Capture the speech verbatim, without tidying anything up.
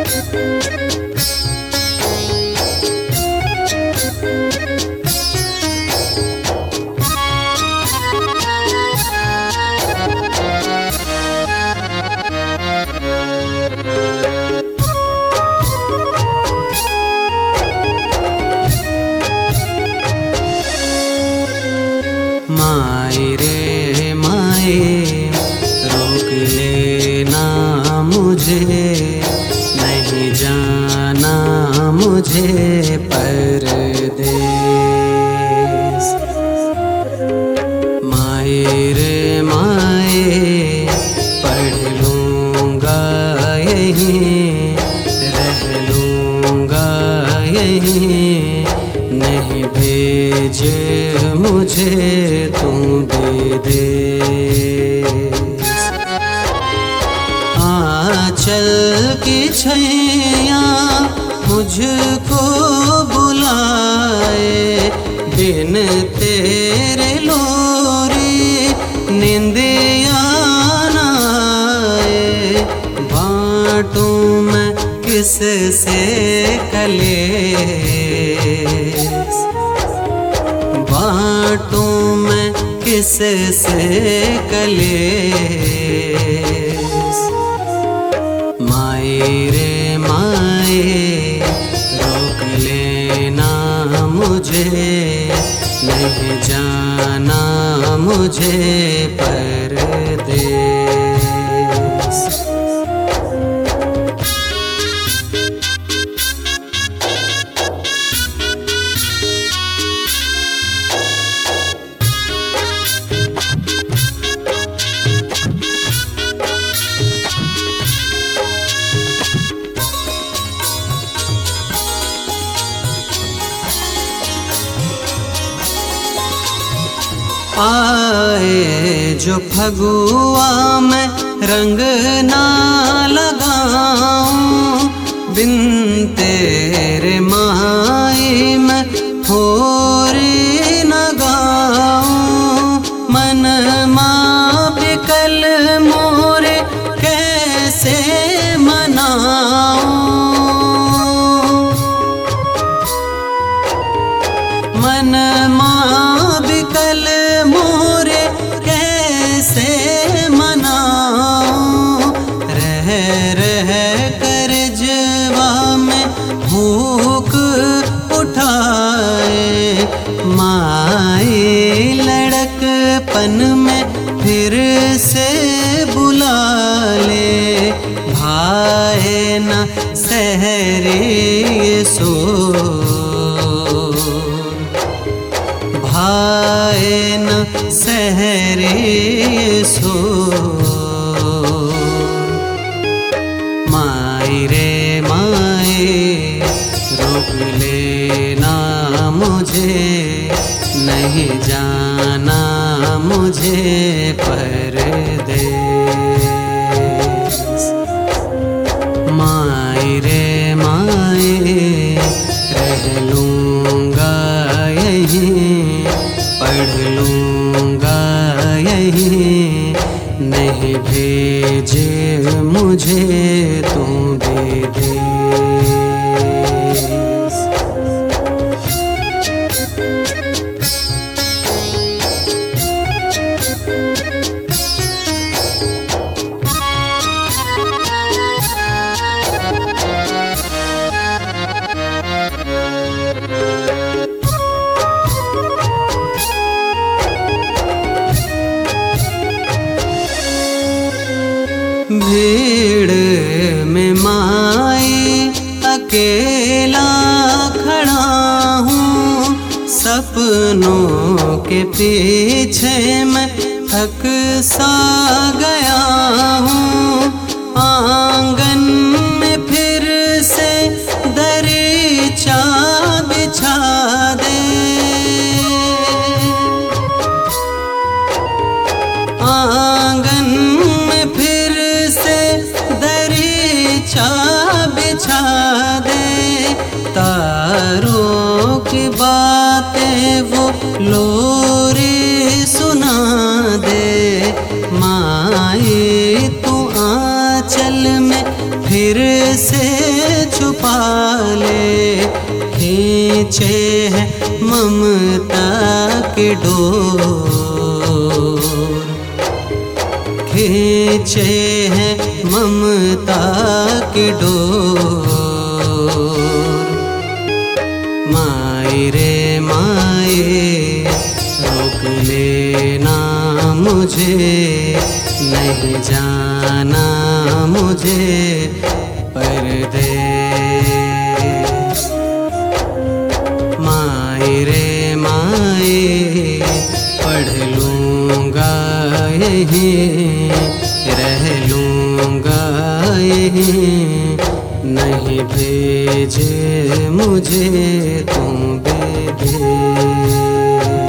माए रे माए रोक लेना मुझे, नहीं जाना मुझे परदेस। माए रे माए पढ़ लूँगा यहीं, रह लूँगा यहीं, नहीं भेजे मुझे तू विदेश। आंचल की छैया मुझको बुलाए, बिन तेरे लोरी निंदिया न आए। बाँटूं मैं किस से कलेस, बाँटूं मैं किस से कलेस। माए रे माए रोक लेना मुझे, नहीं जाना मुझे परदेस। आए जो फगुआ में रंग ना लगाऊं, बिन तेरे माई में होरी न गाऊं। मन माँ बिकल मोरे कैसे मनाऊं, मन माँ बिकल मोरे कैसे मनाऊं। रह रह कर जवा में भूख उठाए, माई लड़कपन में फिर से बुला ले। भाए न सहरे सो, भाए न सहरे सो। माए रे माए रोक लेना मुझे, नहीं जाना मुझे परदेस। माए रे माए रह लूँगा यहीं, पढ़ लूँगा यहीं, नहीं भेजे मुझे तू विदेस। भीड़ में माई अकेला खड़ा हूँ, सपनों के पीछे मैं थक सा गया हूँ। आंगन में फिर से दरीचा बिछा दे, आंगन में फिर से दरीचा बिछा दे। तारों की बातें वो लोरी सुना दे। माई तू आंचल में फिर से छुपा ले। खींचे है ममता के डोर, खींचे है ममता के डोर। माए रे माए रोक लेना मुझे, नहीं जाना मुझे परदेस। माए रे माए पढ़ लूँगा यहीं, रह लूँगा यहीं, नहीं भेजे मुझे तुम विदेश।